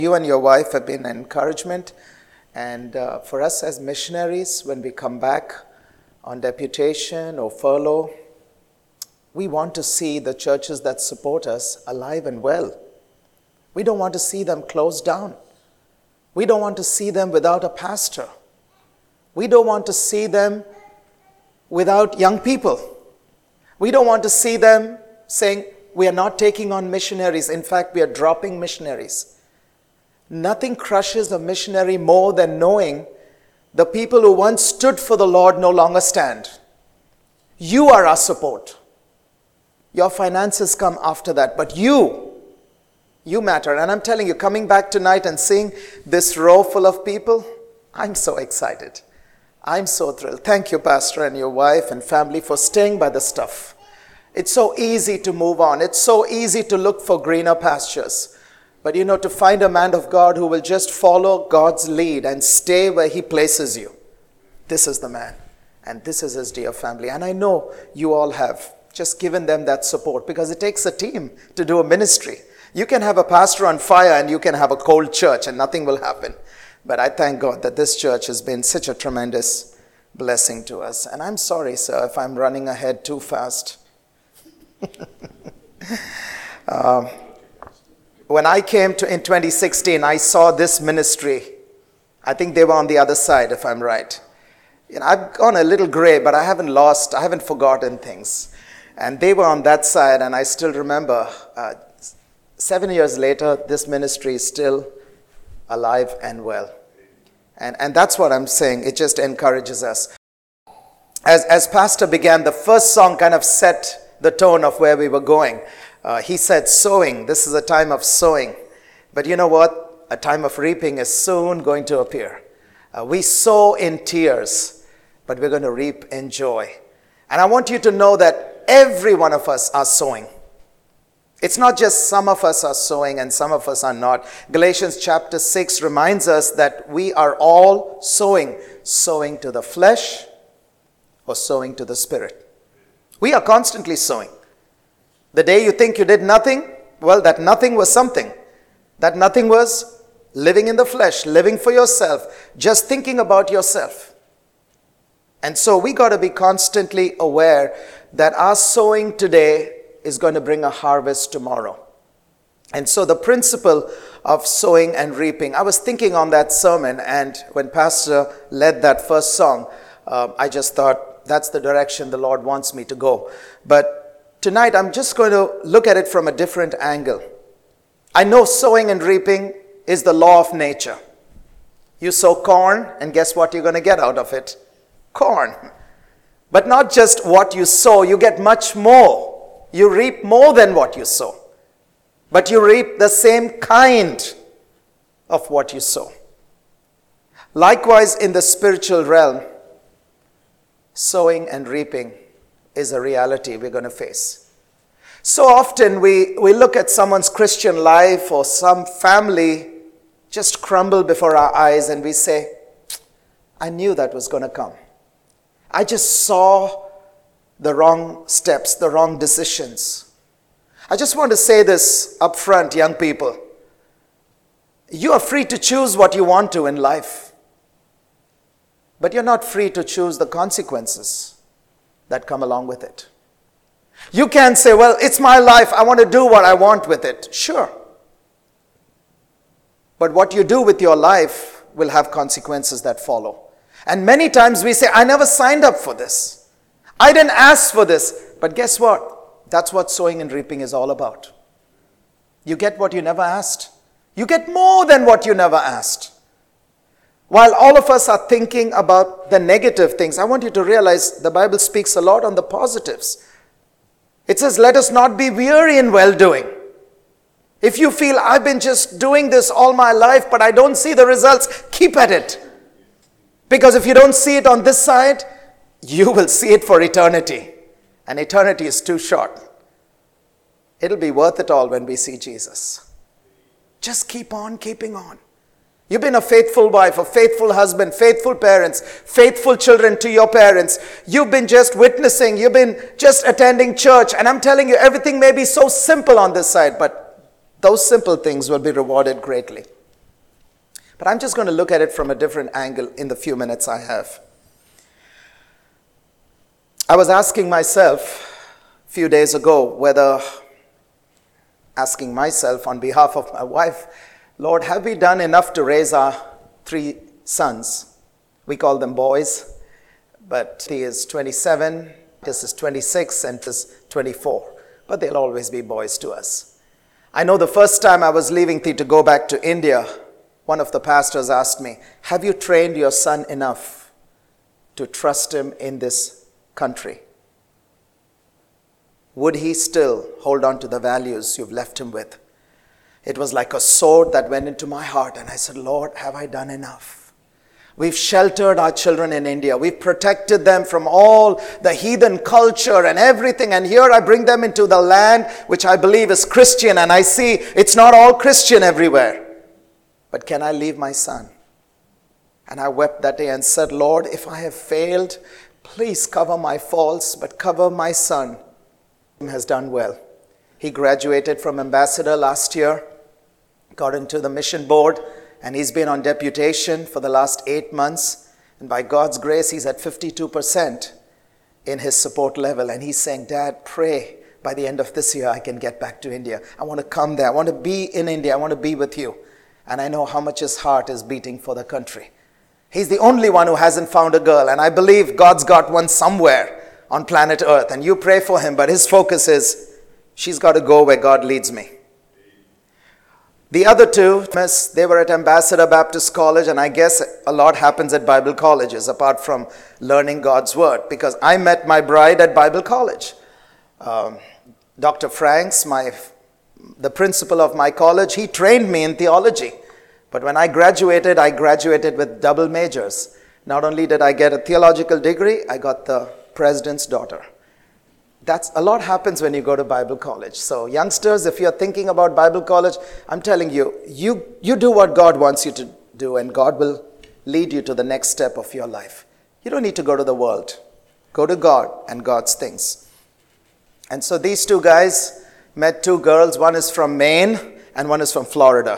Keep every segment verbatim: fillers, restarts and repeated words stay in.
You and your wife have been an encouragement, and uh, for us as missionaries, when we come back on deputation or furlough, we want to see the churches that support us alive and well. We don't want to see them closed down. We don't want to see them without a pastor. We don't want to see them without young people. We don't want to see them saying, we are not taking on missionaries. In fact, we are dropping missionaries. Nothing crushes a missionary more than knowing the people who once stood for the Lord no longer stand. You are our support. Your finances come after that, but you, you matter. And I'm telling you, coming back tonight and seeing this row full of people, I'm so excited. I'm so thrilled. Thank you, Pastor, and your wife and family for staying by the stuff. It's so easy to move on. It's so easy to look for greener pastures. But you know, to find a man of God who will just follow God's lead and stay where he places you, this is the man. And this is his dear family. And I know you all have just given them that support, because it takes a team to do a ministry. You can have a pastor on fire and you can have a cold church and nothing will happen. But I thank God that this church has been such a tremendous blessing to us. And I'm sorry, sir, if I'm running ahead too fast. um, When I came to in twenty sixteen, I saw this ministry. I think they were on the other side, if I'm right. You know, I've gone a little gray, but I haven't lost, I haven't forgotten things. And they were on that side, and I still remember, uh, seven years later, this ministry is still alive and well. And, and that's what I'm saying. It just encourages us. As, as Pastor began, the first song kind of set the tone of where we were going. Uh, he said sowing. This is a time of sowing. But you know what? A time of reaping is soon going to appear. Uh, we sow in tears, but we're going to reap in joy. And I want you to know that every one of us are sowing. It's not just some of us are sowing and some of us are not. Galatians chapter six reminds us that we are all sowing. Sowing to the flesh or sowing to the spirit. We are constantly sowing. The day you think you did nothing, well, that nothing was something. That nothing was living in the flesh, living for yourself, just thinking about yourself. And so we got to be constantly aware that our sowing today is going to bring a harvest tomorrow. And so the principle of sowing and reaping, I was thinking on that sermon, and when Pastor led that first song, uh, I just thought that's the direction the Lord wants me to go. But tonight, I'm just going to look at it from a different angle. I know sowing and reaping is the law of nature. You sow corn, and guess what you're going to get out of it? Corn. But not just what you sow, you get much more. You reap more than what you sow. But you reap the same kind of what you sow. Likewise, in the spiritual realm, sowing and reaping is a reality we're going to face. So often we, we look at someone's Christian life or some family just crumble before our eyes and we say, I knew that was going to come. I just saw the wrong steps, the wrong decisions. I just want to say this up front, young people. You are free to choose what you want to in life, but you're not free to choose the consequences that come along with it. You can say, well, it's my life. I want to do what I want with it. Sure. But what you do with your life will have consequences that follow. And many times we say, I never signed up for this. I didn't ask for this. But guess what? That's what sowing and reaping is all about. You get what you never asked. You get more than what you never asked. While all of us are thinking about the negative things, I want you to realize the Bible speaks a lot on the positives. It says, let us not be weary in well-doing. If you feel, I've been just doing this all my life, but I don't see the results, keep at it. Because if you don't see it on this side, you will see it for eternity. And eternity is too short. It'll be worth it all when we see Jesus. Just keep on keeping on. You've been a faithful wife, a faithful husband, faithful parents, faithful children to your parents. You've been just witnessing. You've been just attending church. And I'm telling you, everything may be so simple on this side, but those simple things will be rewarded greatly. But I'm just going to look at it from a different angle in the few minutes I have. I was asking myself a few days ago whether, asking myself on behalf of my wife, Lord, have we done enough to raise our three sons? We call them boys, but he is twenty-seven, this is twenty-six, and this is twenty-four. But they'll always be boys to us. I know the first time I was leaving to go back to India, one of the pastors asked me, have you trained your son enough to trust him in this country? Would he still hold on to the values you've left him with? It was like a sword that went into my heart, and I said, Lord, have I done enough? We've sheltered our children in India. We've protected them from all the heathen culture and everything. And here I bring them into the land which I believe is Christian. And I see it's not all Christian everywhere. But can I leave my son? And I wept that day and said, Lord, if I have failed, please cover my faults, but cover my son. He has done well. He graduated from ambassador last year, got into the mission board, and he's been on deputation for the last eight months. And by God's grace, he's at fifty-two percent in his support level. And he's saying, Dad, pray by the end of this year I can get back to India. I want to come there. I want to be in India. I want to be with you. And I know how much his heart is beating for the country. He's the only one who hasn't found a girl. And I believe God's got one somewhere on planet Earth. And you pray for him. But his focus is, she's got to go where God leads me. The other two, they were at Ambassador Baptist College, and I guess a lot happens at Bible colleges apart from learning God's Word, because I met my bride at Bible college. Um, Doctor Franks, my, the principal of my college, he trained me in theology. But when I graduated, I graduated with double majors. Not only did I get a theological degree, I got the president's daughter. That's a lot happens when you go to Bible college. So youngsters, if you're thinking about Bible college, I'm telling you, you, you do what God wants you to do, and God will lead you to the next step of your life. You don't need to go to the world. Go to God and God's things. And so these two guys met two girls. One is from Maine and one is from Florida.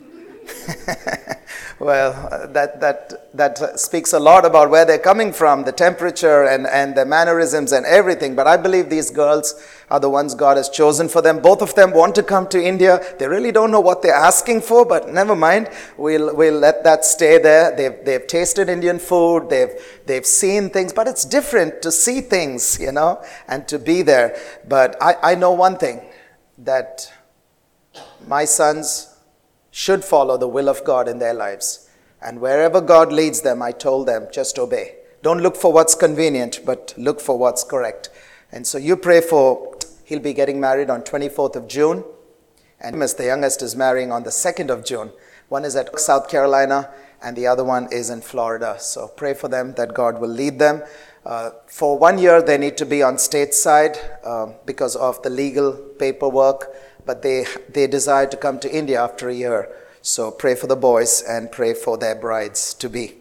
Well, uh, that that that speaks a lot about where they're coming from, the temperature and, and their mannerisms and everything. But I believe these girls are the ones God has chosen for them. Both of them want to come to India. They really don't know what they're asking for, but never mind. We'll we'll let that stay there. They've they've tasted Indian food. They've they've seen things, but it's different to see things, you know, and to be there. But I, I know one thing, that my sons should follow the will of God in their lives. And wherever God leads them, I told them, just obey. Don't look for what's convenient, but look for what's correct. And so you pray for, he'll be getting married on twenty-fourth of June. And the youngest is marrying on the second of June. One is at South Carolina, and the other one is in Florida. So pray for them that God will lead them. Uh, for one year, they need to be on stateside uh, because of the legal paperwork. But they they desire to come to India after a year. So pray for the boys and pray for their brides to be.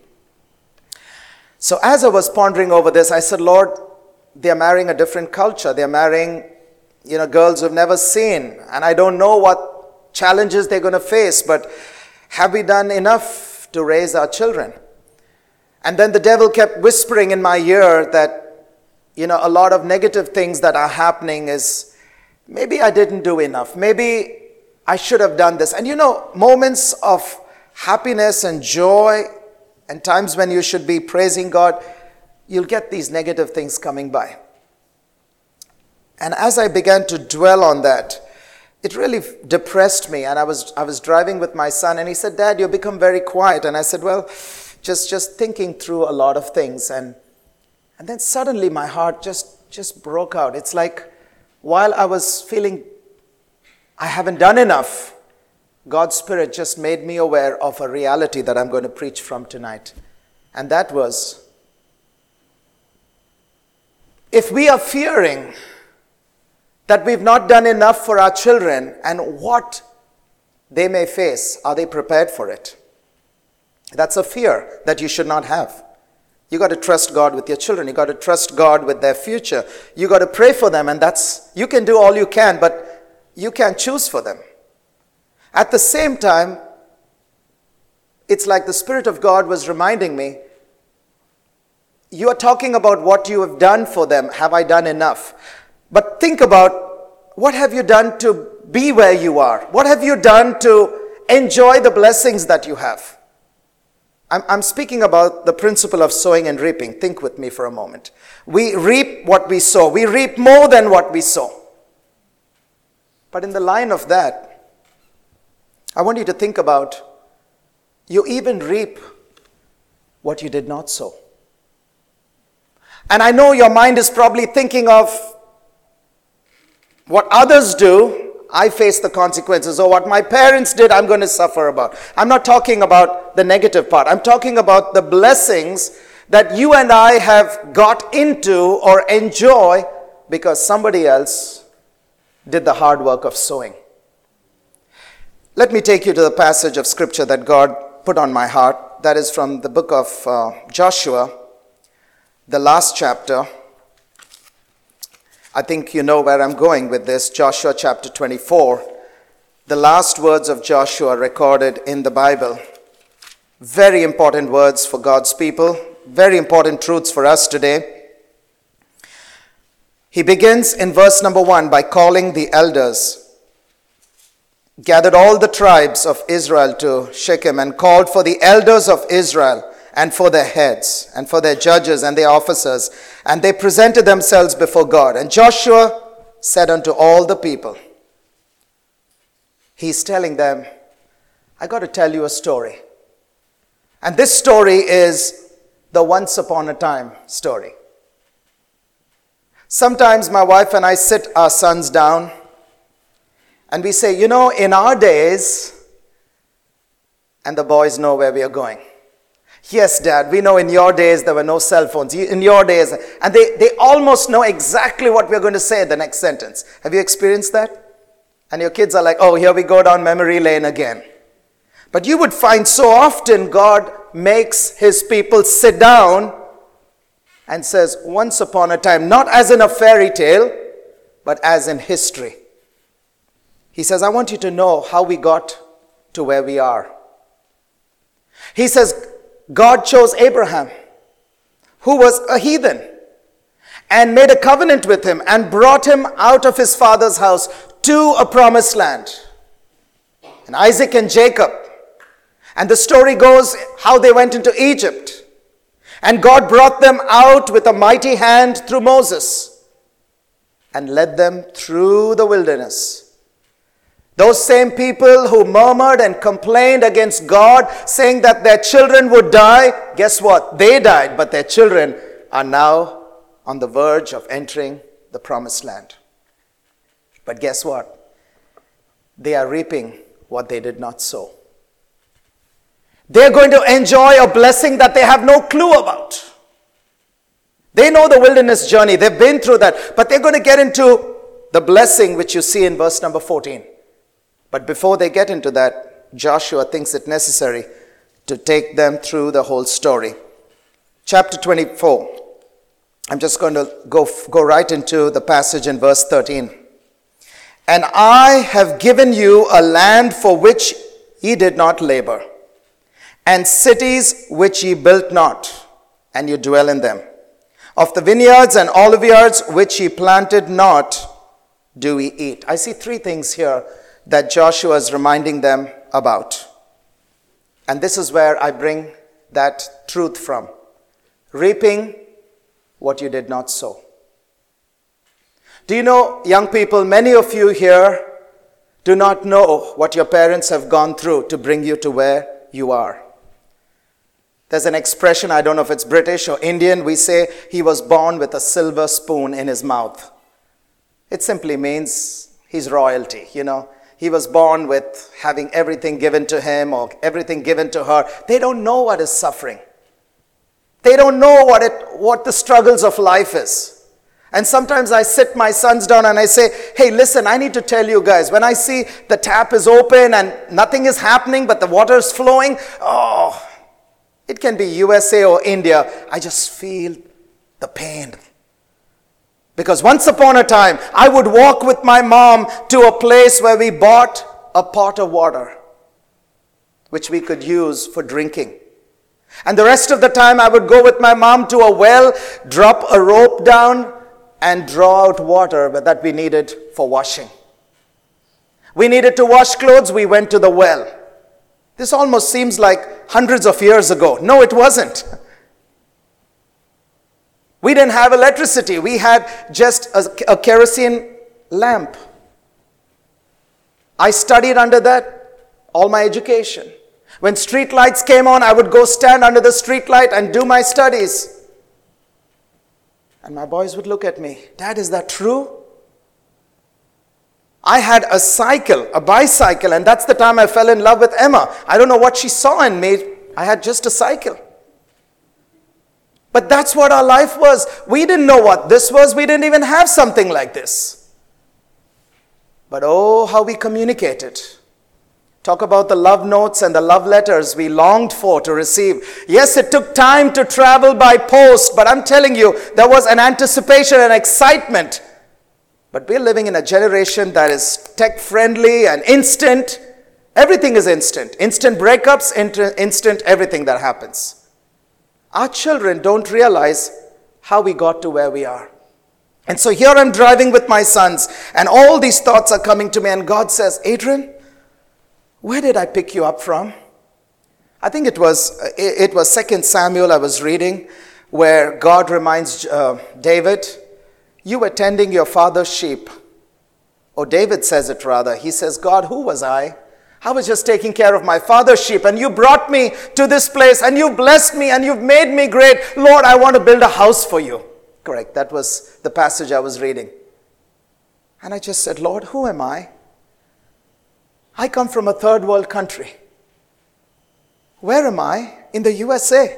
So as I was pondering over this, I said, Lord, they're marrying a different culture. They're marrying, you know, girls who've never seen. And I don't know what challenges they're going to face, but have we done enough to raise our children? And then the devil kept whispering in my ear that, you know, a lot of negative things that are happening is, maybe I didn't do enough. Maybe I should have done this. And you know, moments of happiness and joy and times when you should be praising God, you'll get these negative things coming by. And as I began to dwell on that, it really depressed me. And I was I was driving with my son, and he said, Dad, you've become very quiet. And I said, well, just, just thinking through a lot of things. And, and then suddenly my heart just, just broke out. It's like, while I was feeling I haven't done enough, God's Spirit just made me aware of a reality that I'm going to preach from tonight. And that was, if we are fearing that we've not done enough for our children and what they may face, are they prepared for it? That's a fear that you should not have. You got to trust God with your children. You got to trust God with their future. You got to pray for them, and that's, you can do all you can, but you can't choose for them. At the same time, it's like the Spirit of God was reminding me, you are talking about what you have done for them. Have I done enough? But think about, what have you done to be where you are? What have you done to enjoy the blessings that you have? I'm, I'm speaking about the principle of sowing and reaping. Think with me for a moment. We reap what we sow. We reap more than what we sow. But in the line of that, I want you to think about, you even reap what you did not sow. And I know your mind is probably thinking of what others do, I face the consequences. Or what my parents did, I'm going to suffer about. I'm not talking about the negative part. I'm talking about the blessings that you and I have got into or enjoy because somebody else did the hard work of sowing. Let me take you to the passage of scripture that God put on my heart. That is from the book of uh, Joshua, the last chapter. I think you know where I'm going with this. Joshua chapter twenty-four. The last words of Joshua recorded in the Bible. Very important words for God's people. Very important truths for us today. He begins in verse number one by calling the elders. Gathered all the tribes of Israel to Shechem and called for the elders of Israel and for their heads, and for their judges and their officers. And they presented themselves before God. And Joshua said unto all the people, he's telling them, I got to tell you a story. And this story is the once upon a time story. Sometimes my wife and I sit our sons down and we say, you know, in our days, and the boys know where we are going. Yes, Dad, we know in your days there were no cell phones. In your days, and they, they almost know exactly what we're going to say in the next sentence. Have you experienced that? And your kids are like, oh, here we go down memory lane again. But you would find so often God makes his people sit down and says, once upon a time, not as in a fairy tale, but as in history. He says, I want you to know how we got to where we are. He says, God chose Abraham, who was a heathen, and made a covenant with him and brought him out of his father's house to a promised land. And Isaac and Jacob. And the story goes how they went into Egypt. And God brought them out with a mighty hand through Moses and led them through the wilderness. Those same people who murmured and complained against God, saying that their children would die, guess what? They died, but their children are now on the verge of entering the promised land. But guess what? They are reaping what they did not sow. They're going to enjoy a blessing that they have no clue about. They know the wilderness journey. They've been through that. But they're going to get into the blessing which you see in verse number fourteen. But before they get into that, Joshua thinks it necessary to take them through the whole story. Chapter twenty-four. I'm just going to go, go right into the passage in verse thirteen. And I have given you a land for which ye did not labor, and cities which ye built not, and you dwell in them. Of the vineyards and oliveyards which ye planted not, do we eat. I see three things here that Joshua is reminding them about. And this is where I bring that truth from. Reaping what you did not sow. Do you know, young people, many of you here do not know what your parents have gone through to bring you to where you are. There's an expression, I don't know if it's British or Indian, we say he was born with a silver spoon in his mouth. It simply means he's royalty, you know. He was born with having everything given to him or everything given to her. They don't know what is suffering. They don't know what it, what the struggles of life is. And sometimes I sit my sons down and I say, hey, listen, I need to tell you guys, when I see the tap is open and nothing is happening but the water is flowing, oh, it can be U S A or India, I just feel the pain. Because once upon a time, I would walk with my mom to a place where we bought a pot of water. which we could use for drinking. And the rest of the time I would go with my mom to a well, drop a rope down, and draw out water that we needed for washing. We needed to wash clothes, we went to the well. This almost seems like hundreds of years ago. No, it wasn't. We didn't have electricity. We had just a, a kerosene lamp. I studied under that all my education. When street lights came on, I would go stand under the street light and do my studies. And my boys would look at me. Dad, is that true? I had a cycle, a bicycle, and that's the time I fell in love with Emma. I don't know what she saw in me. I had just a cycle. But that's what our life was. We didn't know what this was. We didn't even have something like this. But oh, how we communicated. Talk about the love notes and the love letters we longed for to receive. Yes, it took time to travel by post, but I'm telling you, there was an anticipation and excitement. But we're living in a generation that is tech-friendly and instant. Everything is instant. Instant breakups, instant everything that happens. Our children don't realize how we got to where we are. And so here I'm driving with my sons, and all these thoughts are coming to me, and God says, Adrian, where did I pick you up from? I think it was it was Second Samuel I was reading, where God reminds uh, David, you were tending your father's sheep. Or David says it rather. He says, God, who was I? I was just taking care of my father's sheep, and you brought me to this place, and you blessed me, and you've made me great. Lord, I want to build a house for you. Correct. That was the passage I was reading. And I just said, Lord, who am I? I come from a third world country. Where am I? In the U S A.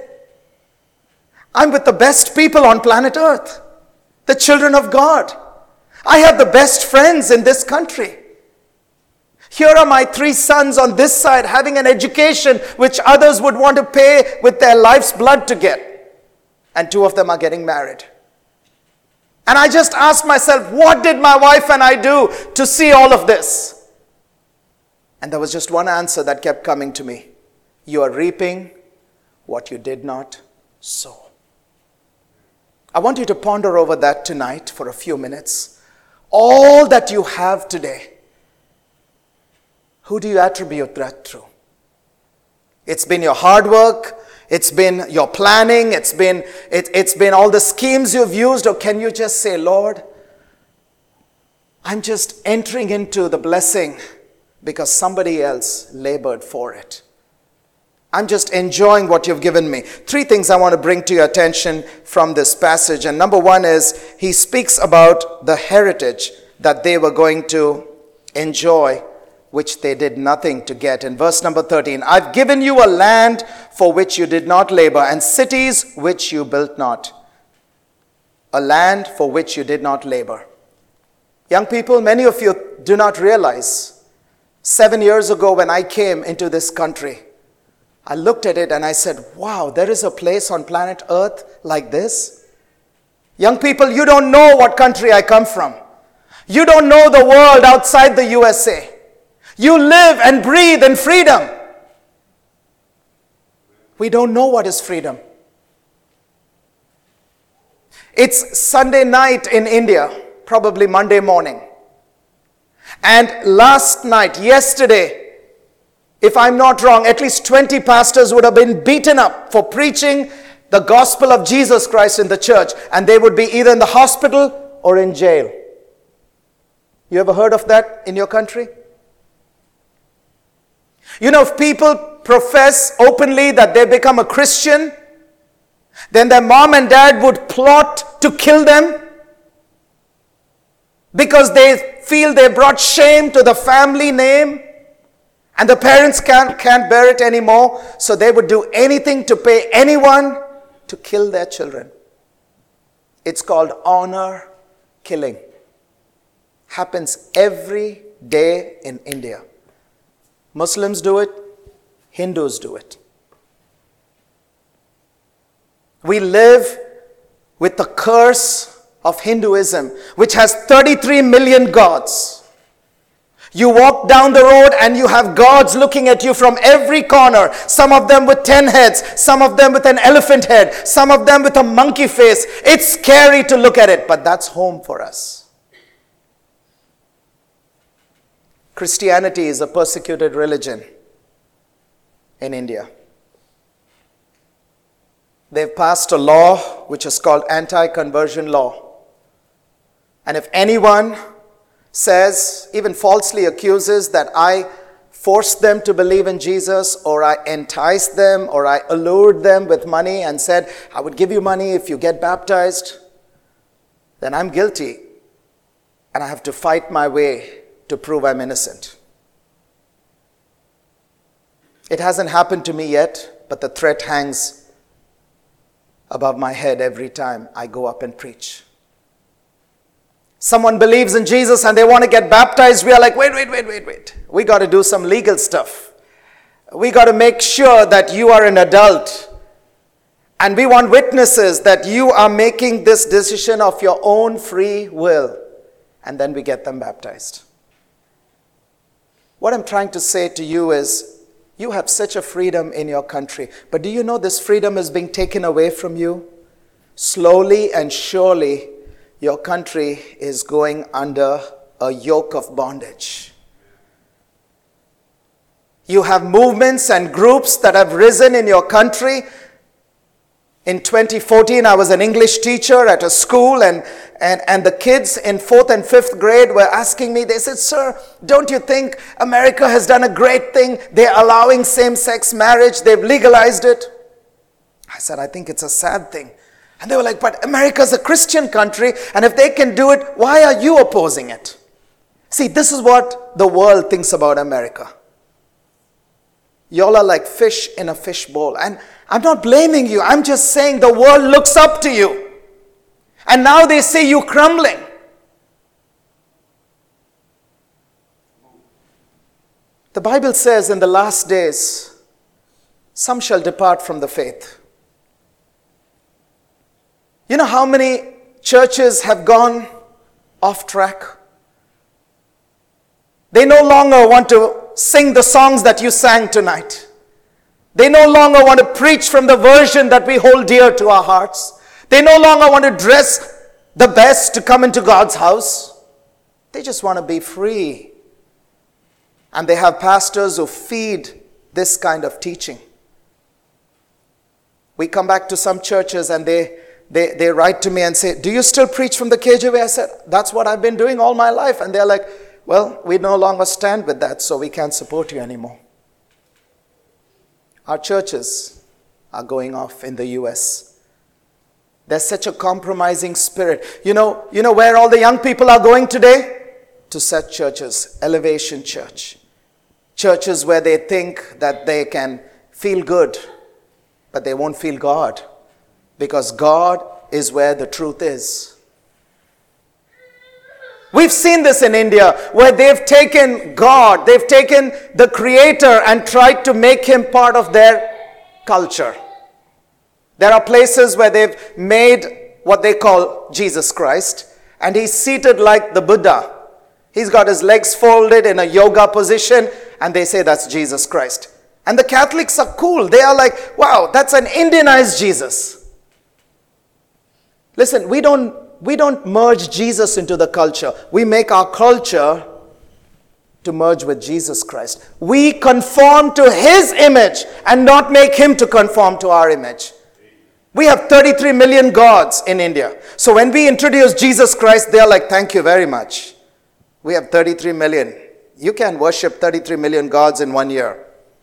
I'm with the best people on planet Earth, the children of God. I have the best friends in this country. Here are my three sons on this side having an education which others would want to pay with their life's blood to get. And two of them are getting married. And I just asked myself, what did my wife and I do to see all of this? And there was just one answer that kept coming to me. You are reaping what you did not sow. I want you to ponder over that tonight for a few minutes. All that you have today, who do you attribute that to? It's been your hard work. It's been your planning. It's been, it, it's been all the schemes you've used. Or can you just say, Lord, I'm just entering into the blessing because somebody else labored for it. I'm just enjoying what you've given me. Three things I want to bring to your attention from this passage. And number one is, he speaks about the heritage that they were going to enjoy, which they did nothing to get. In verse number thirteen, I've given you a land for which you did not labor, and cities which you built not. A land for which you did not labor. Young people, many of you do not realize, seven years ago when I came into this country, I looked at it and I said, wow, there is a place on planet Earth like this? Young people, you don't know what country I come from. You don't know the world outside the U S A. You live and breathe in freedom. We don't know what is freedom. It's Sunday night in India, probably Monday morning. And last night, yesterday, if I'm not wrong, at least twenty pastors would have been beaten up for preaching the gospel of Jesus Christ in the church. And they would be either in the hospital or in jail. You ever heard of that in your country? You know, if people profess openly that they become a Christian, then their mom and dad would plot to kill them because they feel they brought shame to the family name and the parents can't, can't bear it anymore. So they would do anything to pay anyone to kill their children. It's called honor killing. Happens every day in India. Muslims do it, Hindus do it. We live with the curse of Hinduism, which has thirty-three million gods. You walk down the road and you have gods looking at you from every corner. Some of them with ten heads, some of them with an elephant head, some of them with a monkey face. It's scary to look at it, but that's home for us. Christianity is a persecuted religion in India. They've passed a law which is called anti-conversion law. And if anyone says, even falsely accuses, that I forced them to believe in Jesus, or I enticed them, or I allured them with money and said, I would give you money if you get baptized, then I'm guilty. And I have to fight my way to prove I'm innocent. It hasn't happened to me yet, but the threat hangs above my head every time I go up and preach. Someone believes in Jesus and they want to get baptized. We are like, wait, wait, wait, wait, wait. We got to do some legal stuff. We got to make sure that you are an adult. And we want witnesses that you are making this decision of your own free will. And then we get them baptized. What I'm trying to say to you is, you have such a freedom in your country. But do you know this freedom is being taken away from you? Slowly and surely, your country is going under a yoke of bondage. You have movements and groups that have risen in your country. In twenty fourteen, I was an English teacher at a school, and, and, and the kids in fourth and fifth grade were asking me, they said, sir, don't you think America has done a great thing? They're allowing same-sex marriage. They've legalized it. I said, I think it's a sad thing. And they were like, but America's a Christian country, and if they can do it, why are you opposing it? See, this is what the world thinks about America. Y'all are like fish in a fish bowl. And I'm not blaming you. I'm just saying the world looks up to you. And now they see you crumbling. The Bible says in the last days, some shall depart from the faith. You know how many churches have gone off track? They no longer want to sing the songs that you sang tonight. They no longer want to preach from the version that we hold dear to our hearts. They no longer want to dress the best to come into God's house. They just want to be free. And they have pastors who feed this kind of teaching. We come back to some churches and they They, they write to me and say, do you still preach from the K J V? I said, that's what I've been doing all my life. And they're like, well, we no longer stand with that, so we can't support you anymore. Our churches are going off in the U S. There's such a compromising spirit. You know, you know where all the young people are going today? To such churches, Elevation Church. Churches where they think that they can feel good, but they won't feel God. Because God is where the truth is. We've seen this in India, where they've taken God, they've taken the Creator and tried to make Him part of their culture. There are places where they've made what they call Jesus Christ, and He's seated like the Buddha. He's got His legs folded in a yoga position, and they say that's Jesus Christ. And the Catholics are cool. They are like, wow, that's an Indianized Jesus. Listen, we don't, we don't merge Jesus into the culture. We make our culture to merge with Jesus Christ. We conform to His image and not make Him to conform to our image. We have thirty-three million gods in India. So when we introduce Jesus Christ, they're like, thank you very much. We have thirty-three million. You can worship thirty-three million gods in one year.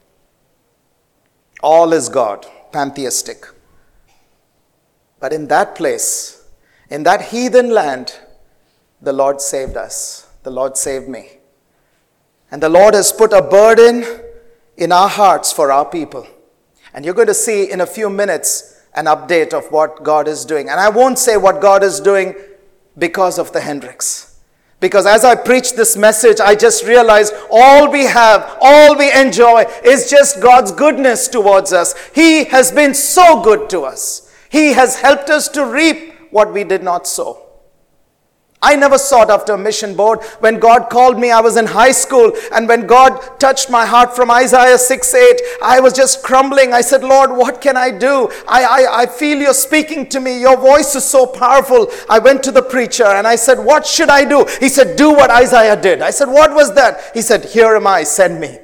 All is God, pantheistic. But in that place, in that heathen land, the Lord saved us. The Lord saved me. And the Lord has put a burden in our hearts for our people. And you're going to see in a few minutes an update of what God is doing. And I won't say what God is doing because of the Hendricks. Because as I preach this message, I just realized all we have, all we enjoy is just God's goodness towards us. He has been so good to us. He has helped us to reap what we did not sow. I never sought after a mission board. When God called me, I was in high school. And when God touched my heart from Isaiah six eight, I was just crumbling. I said, Lord, what can I do? I, I, I feel you're speaking to me. Your voice is so powerful. I went to the preacher and I said, what should I do? He said, do what Isaiah did. I said, what was that? He said, here am I, send me.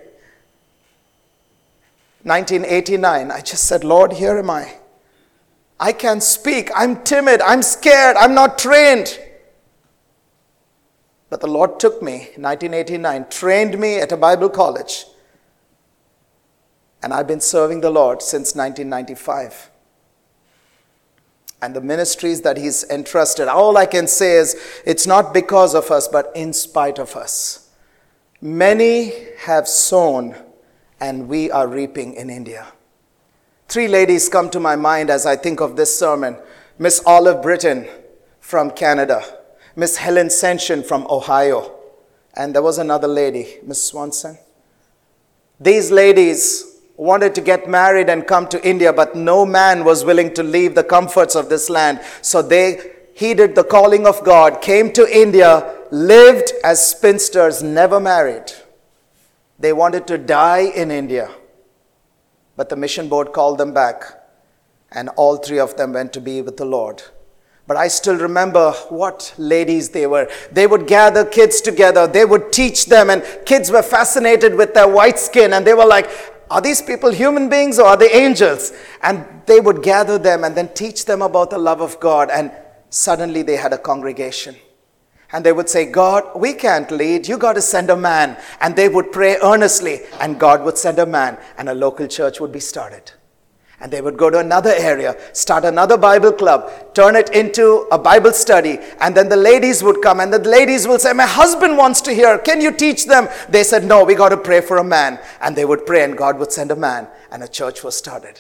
nineteen eighty-nine, I just said, Lord, here am I. I can't speak. I'm timid. I'm scared. I'm not trained. But the Lord took me in nineteen eighty-nine, trained me at a Bible college. And I've been serving the Lord since nineteen ninety-five. And the ministries that He's entrusted, all I can say is, it's not because of us, but in spite of us. Many have sown, and we are reaping in India. Three ladies come to my mind as I think of this sermon. Miss Olive Britton from Canada. Miss Helen Senshin from Ohio. And there was another lady, Miss Swanson. These ladies wanted to get married and come to India, but no man was willing to leave the comforts of this land. So they heeded the calling of God, came to India, lived as spinsters, never married. They wanted to die in India. But the mission board called them back, and all three of them went to be with the Lord. But I still remember what ladies they were. They would gather kids together. They would teach them, and kids were fascinated with their white skin. And they were like, are these people human beings or are they angels? And they would gather them and then teach them about the love of God. And suddenly they had a congregation. And they would say, God, we can't lead. You got to send a man. And they would pray earnestly. And God would send a man. And a local church would be started. And they would go to another area, start another Bible club, turn it into a Bible study. And then the ladies would come and the ladies will say, my husband wants to hear. Can you teach them? They said, no, we got to pray for a man. And they would pray and God would send a man. And a church was started.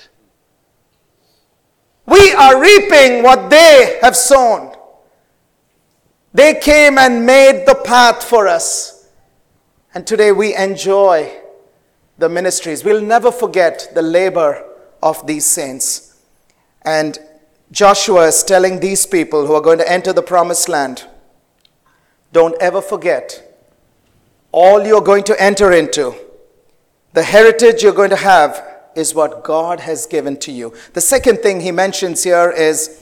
We are reaping what they have sown. They came and made the path for us. And today we enjoy the ministries. We'll never forget the labor of these saints. And Joshua is telling these people who are going to enter the promised land, don't ever forget all you're going to enter into, the heritage you're going to have is what God has given to you. The second thing he mentions here is,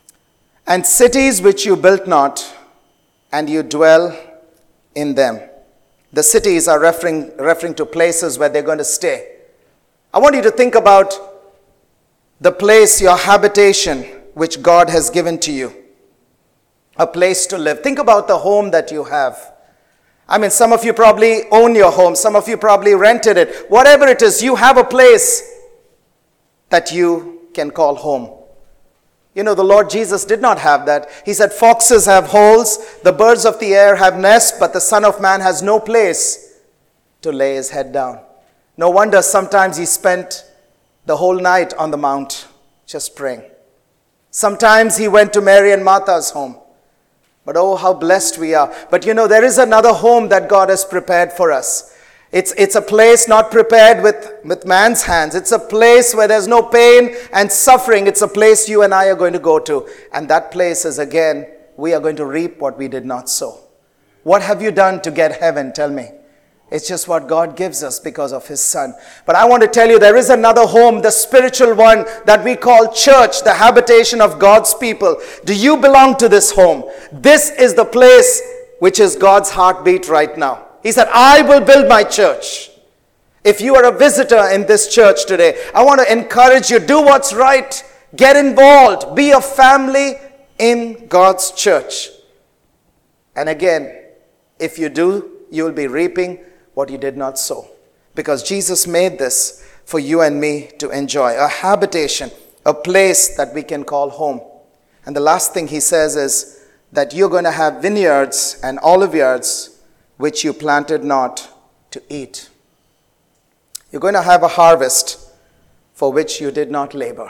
and cities which you built not, and you dwell in them. The cities are referring, referring to places where they're going to stay. I want you to think about the place, your habitation, which God has given to you. A place to live. Think about the home that you have. I mean, some of you probably own your home. Some of you probably rented it. Whatever it is, you have a place that you can call home. You know, the Lord Jesus did not have that. He said, foxes have holes, the birds of the air have nests, but the Son of Man has no place to lay his head down. No wonder sometimes he spent the whole night on the mount, just praying. Sometimes he went to Mary and Martha's home. But oh, how blessed we are. But you know, there is another home that God has prepared for us. It's, it's a place not prepared with, with man's hands. It's a place where there's no pain and suffering. It's a place you and I are going to go to. And that place is, again, we are going to reap what we did not sow. What have you done to get heaven? Tell me. It's just what God gives us because of his Son. But I want to tell you, there is another home, the spiritual one that we call church, the habitation of God's people. Do you belong to this home? This is the place which is God's heartbeat right now. He said, I will build my church. If you are a visitor in this church today, I want to encourage you, do what's right. Get involved. Be a family in God's church. And again, if you do, you will be reaping what you did not sow. Because Jesus made this for you and me to enjoy. A habitation, a place that we can call home. And the last thing he says is that you're going to have vineyards and olive yards which you planted not to eat. You're going to have a harvest for which you did not labor.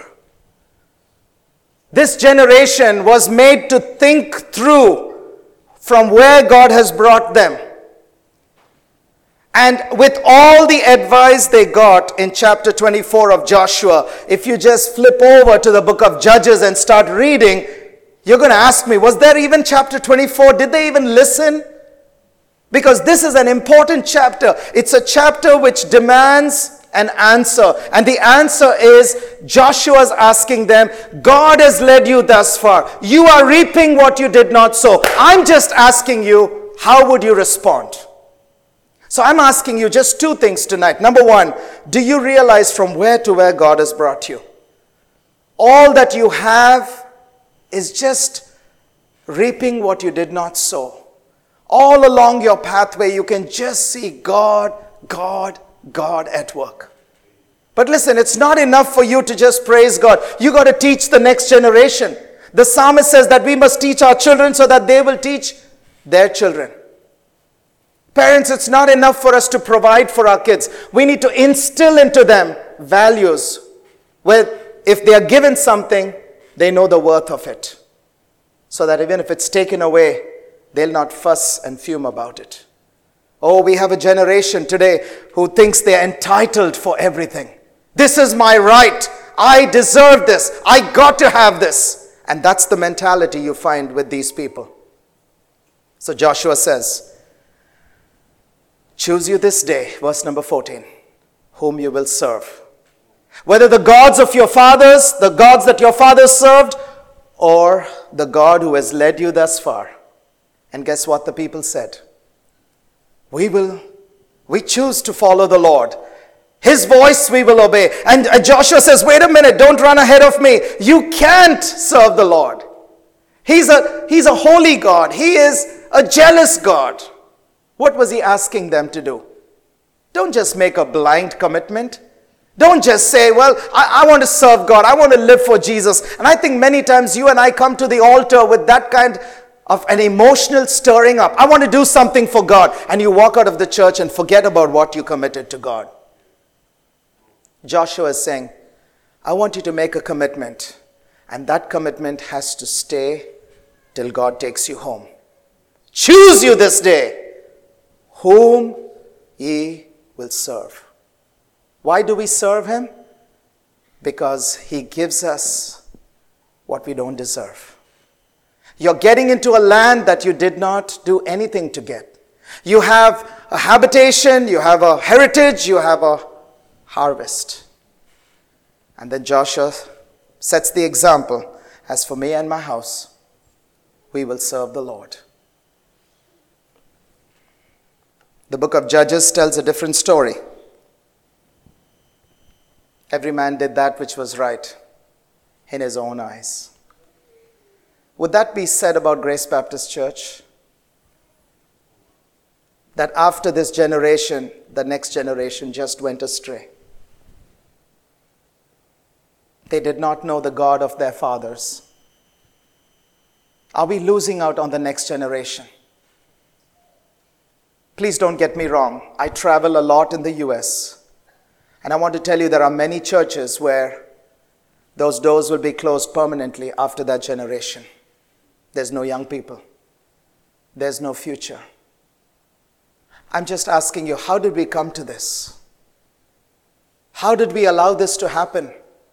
This generation was made to think through from where God has brought them. And with all the advice they got in chapter twenty-four of Joshua, if you just flip over to the book of Judges and start reading, You're going to ask me, was there even chapter twenty-four? Did they even listen? Because this is an important chapter. It's a chapter which demands an answer. And the answer is, Joshua's asking them, God has led you thus far. You are reaping what you did not sow. I'm just asking you, how would you respond? So I'm asking you just two things tonight. Number one, do you realize from where to where God has brought you? All that you have is just reaping what you did not sow. All along your pathway, you can just see God, God, God at work. But listen, it's not enough for you to just praise God. You got to teach the next generation. The psalmist says that we must teach our children so that they will teach their children. Parents, it's not enough for us to provide for our kids. We need to instill into them values where if they are given something, they know the worth of it. So that even if it's taken away, they'll not fuss and fume about it. Oh, we have a generation today who thinks they're entitled for everything. This is my right. I deserve this. I got to have this. And that's the mentality you find with these people. So Joshua says, choose you this day, verse number fourteen, whom you will serve. Whether the gods of your fathers, the gods that your fathers served, or the God who has led you thus far. And guess what the people said? We will, we choose to follow the Lord. His voice we will obey. And Joshua says, wait a minute, don't run ahead of me. You can't serve the Lord. He's a, he's a holy God. He is a jealous God. What was he asking them to do? Don't just make a blind commitment. Don't just say, well, I, I want to serve God. I want to live for Jesus. And I think many times you and I come to the altar with that kind of an emotional stirring up. I want to do something for God. And you walk out of the church and forget about what you committed to God. Joshua is saying, I want you to make a commitment. And that commitment has to stay till God takes you home. Choose you this day whom ye will serve. Why do we serve him? Because he gives us what we don't deserve. You're getting into a land that you did not do anything to get. You have a habitation, you have a heritage, you have a harvest. And then Joshua sets the example. As for me and my house, we will serve the Lord. The book of Judges tells a different story. Every man did that which was right in his own eyes. Would that be said about Grace Baptist Church? That after this generation, the next generation just went astray. They did not know the God of their fathers. Are we losing out on the next generation? Please don't get me wrong. I travel a lot in the U S And I want to tell you there are many churches where those doors will be closed permanently after that generation. There's no young people. There's no future. I'm just asking you, how did we come to this? How did we allow this to happen?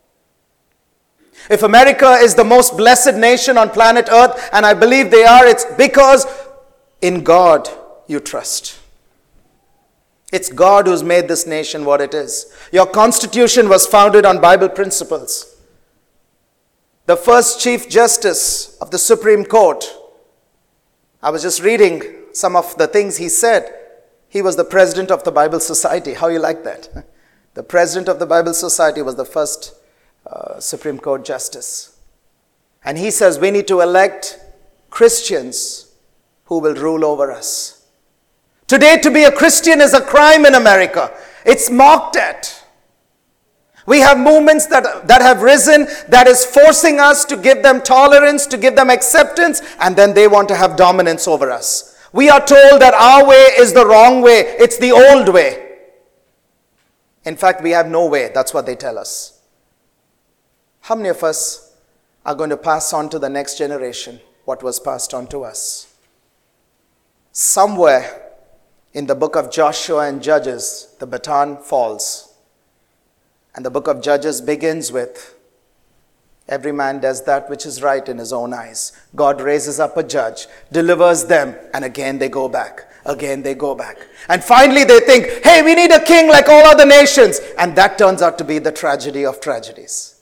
If America is the most blessed nation on planet Earth, and I believe they are, it's because in God you trust. It's God who's made this nation what it is. Your constitution was founded on Bible principles. The first Chief Justice of the Supreme Court, I was just reading some of the things he said. He was the president of the Bible Society. How you like that? The president of the Bible Society was the first uh, Supreme Court Justice. And he says we need to elect Christians who will rule over us. Today, to be a Christian is a crime in America. It's mocked at. We have movements that, that have risen that is forcing us to give them tolerance, to give them acceptance, and then they want to have dominance over us. We are told that our way is the wrong way. It's the old way. In fact, we have no way. That's what they tell us. How many of us are going to pass on to the next generation what was passed on to us? Somewhere in the book of Joshua and Judges, the baton falls. And the book of Judges begins with Every man does that which is right in his own eyes. God raises up a judge, delivers them, and again they go back. Again they go back. And finally they think, hey, we need a king like all other nations. And that turns out to be the tragedy of tragedies.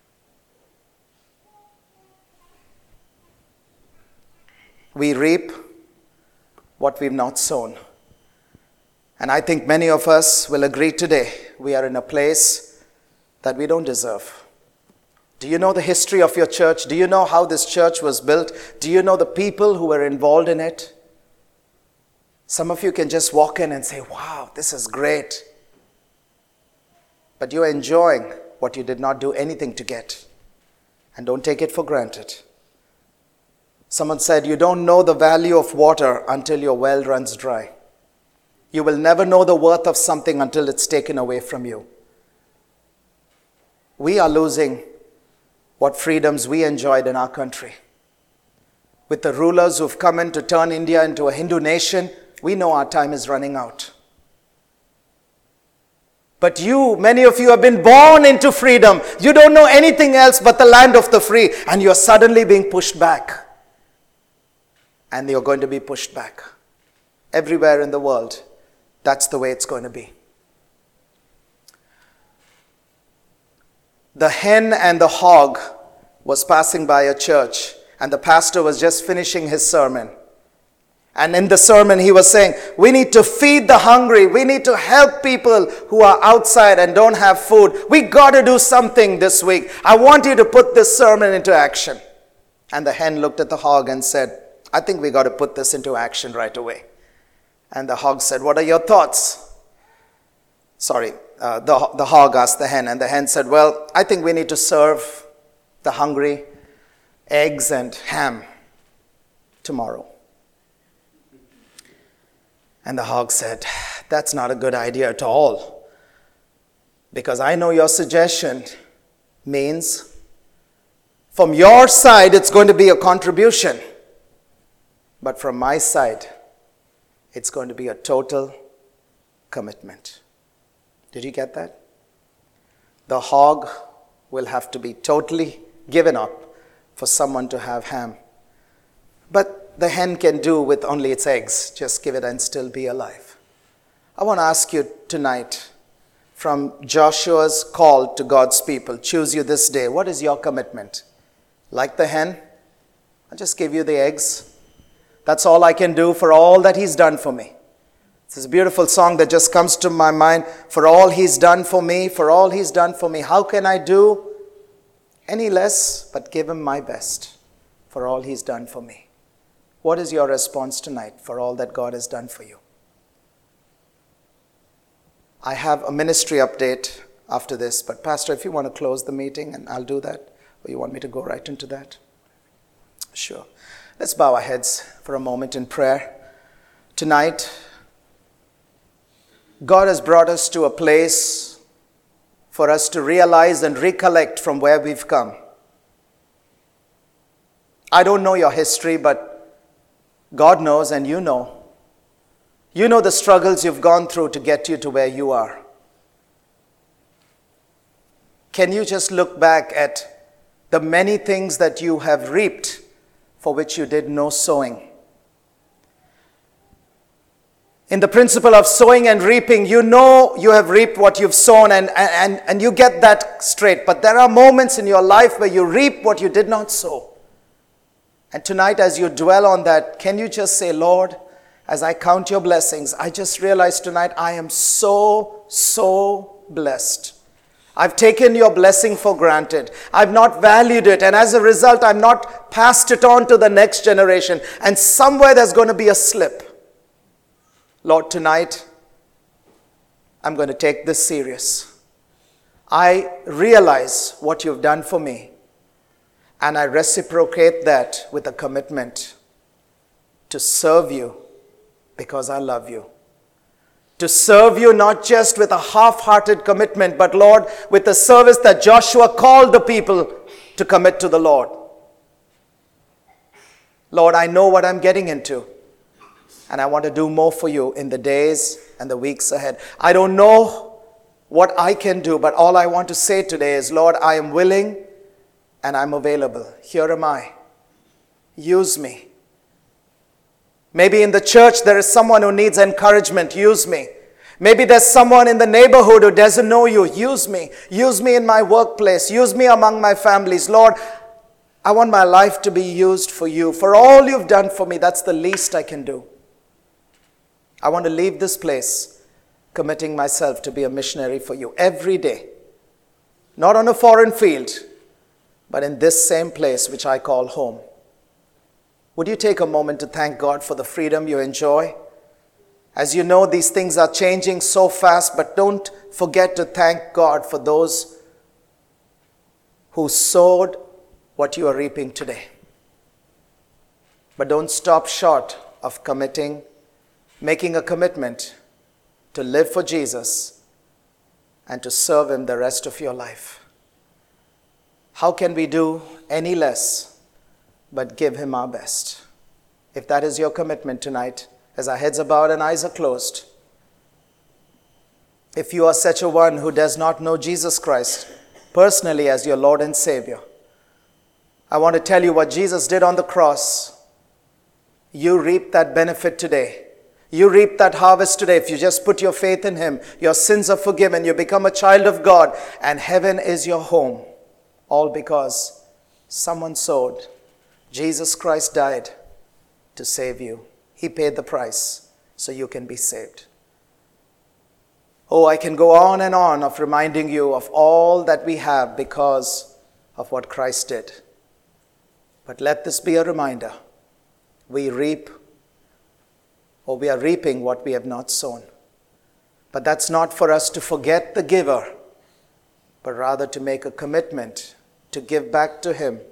We reap what we've not sown. And I think many of us will agree today, we are in a place that we don't deserve. Do you know the history of your church? Do you know how this church was built? Do you know the people who were involved in it? Some of you can just walk in and say, wow, this is great. But you're enjoying what you did not do anything to get. And don't take it for granted. Someone said, you don't know the value of water until your well runs dry. You will never know the worth of something until it's taken away from you. We are losing what freedoms we enjoyed in our country. With the rulers who've come in to turn India into a Hindu nation, we know our time is running out. But you, many of you have been born into freedom. You don't know anything else but the land of the free, and you're suddenly being pushed back. And you're going to be pushed back. Everywhere in the world, that's the way it's going to be. The hen and the hog was passing by a church, and the pastor was just finishing his sermon. And in the sermon, he was saying, we need to feed the hungry. We need to help people who are outside and don't have food. We got to do something this week. I want you to put this sermon into action. And the hen looked at the hog and said, I think we got to put this into action right away. And the hog said, what are your thoughts? Sorry, uh, the, the hog asked the hen, and the hen said, well, I think we need to serve the hungry eggs and ham tomorrow. And the hog said, that's not a good idea at all. Because I know your suggestion means from your side it's going to be a contribution. But from my side, it's going to be a total commitment. Did you get that? The hog will have to be totally given up for someone to have ham. But the hen can do with only its eggs. Just give it and still be alive. I want to ask you tonight, from Joshua's call to God's people, choose you this day. What is your commitment? Like the hen? I just give you the eggs. That's all I can do for all that he's done for me. It's this beautiful song that just comes to my mind. For all he's done for me, for all he's done for me, how can I do any less but give him my best for all he's done for me? What is your response tonight for all that God has done for you? I have a ministry update after this, but Pastor, if you want to close the meeting, and I'll do that, or you want me to go right into that? Sure. Let's bow our heads for a moment in prayer. Tonight, God has brought us to a place for us to realize and recollect from where we've come. I don't know your history, but God knows and you know. You know the struggles you've gone through to get you to where you are. Can you just look back at the many things that you have reaped for which you did no sowing? In the principle of sowing and reaping, you know you have reaped what you've sown, and, and, and you get that straight. But there are moments in your life where you reap what you did not sow. And tonight, as you dwell on that, can you just say, Lord, as I count your blessings, I just realized tonight I am so, so blessed. I've taken your blessing for granted. I've not valued it. And as a result, I've not passed it on to the next generation. And somewhere there's going to be a slip. Lord, tonight, I'm going to take this serious. I realize what you've done for me. And I reciprocate that with a commitment to serve you because I love you. To serve you not just with a half-hearted commitment, but Lord, with the service that Joshua called the people to commit to the Lord. Lord, I know what I'm getting into. And I want to do more for you in the days and the weeks ahead. I don't know what I can do, but all I want to say today is, Lord, I am willing and I'm available. Here am I. Use me. Maybe in the church there is someone who needs encouragement. Use me. Maybe there's someone in the neighborhood who doesn't know you. Use me. Use me in my workplace. Use me among my families. Lord, I want my life to be used for you. For all you've done for me, that's the least I can do. I want to leave this place committing myself to be a missionary for you every day. Not on a foreign field, but in this same place which I call home. Would you take a moment to thank God for the freedom you enjoy? As you know, these things are changing so fast, but don't forget to thank God for those who sowed what you are reaping today. But don't stop short of committing, making a commitment to live for Jesus and to serve Him the rest of your life. How can we do any less but give Him our best? If that is your commitment tonight, as our heads are bowed and eyes are closed, if you are such a one who does not know Jesus Christ personally as your Lord and Savior, I want to tell you what Jesus did on the cross. You reap that benefit today. You reap that harvest today. If you just put your faith in Him, your sins are forgiven. You become a child of God, and heaven is your home. All because someone sowed. Jesus Christ died to save you. He paid the price so you can be saved. Oh, I can go on and on of reminding you of all that we have because of what Christ did. But let this be a reminder. We reap, or we are reaping what we have not sown. But that's not for us to forget the giver, but rather to make a commitment to give back to Him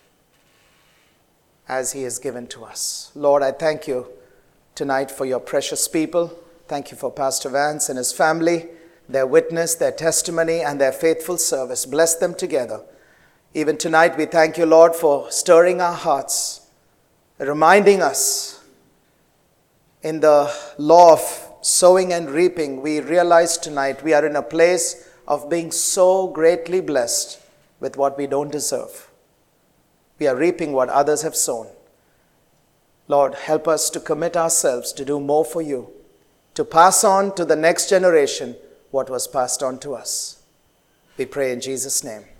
as He has given to us. Lord, I thank you tonight for your precious people. Thank you for Pastor Vance and his family, their witness, their testimony, and their faithful service. Bless them together. Even tonight, we thank you, Lord, for stirring our hearts, reminding us in the law of sowing and reaping. We realize tonight we are in a place of being so greatly blessed with what we don't deserve. We are reaping what others have sown. Lord, help us to commit ourselves to do more for you, to pass on to the next generation what was passed on to us. We pray in Jesus' name.